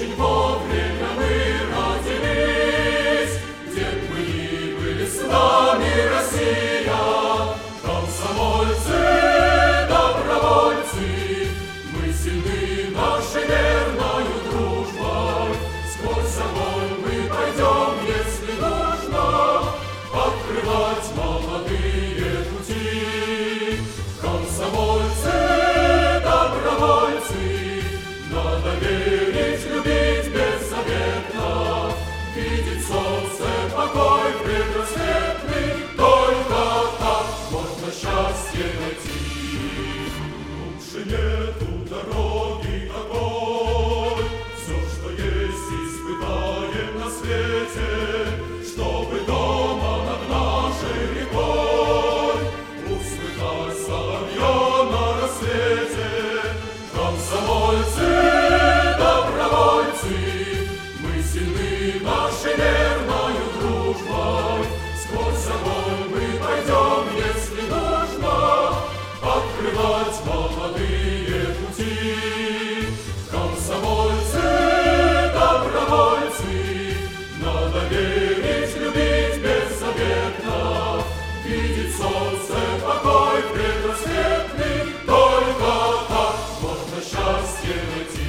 Очень вовремя мы родились, где б мы ни были с нами, Россия. Комсомольцы, добровольцы, мы сильны нашей верною дружбой. Сквозь огонь мы пойдем, если нужно, открывать молодые пути. Комсомольцы, добровольцы, надо верить, любить беззаветно, видеть солнце, покой предрассветный. Только так можно счастье найти. Лучше нету дороги какой, все, что есть, испытаем на свете, чтобы дома над нашей рекой услыхать соловья на рассвете. Комсомольцы, добровольцы, мы сильны нашей верною дружбой. Сквозь огонь мы пойдем, если нужно, открывать молодые пути. Комсомольцы, добровольцы, надо верить, любить беззаветно, видеть солнце, покой предрассветный. Только так можно счастье найти.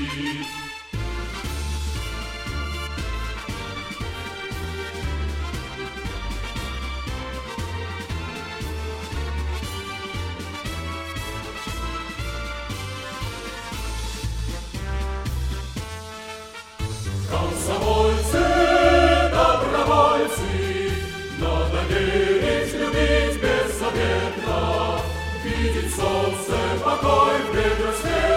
Комсомольцы, добровольцы, надо верить, любить беззаветно, видеть солнце, покой предрассветный.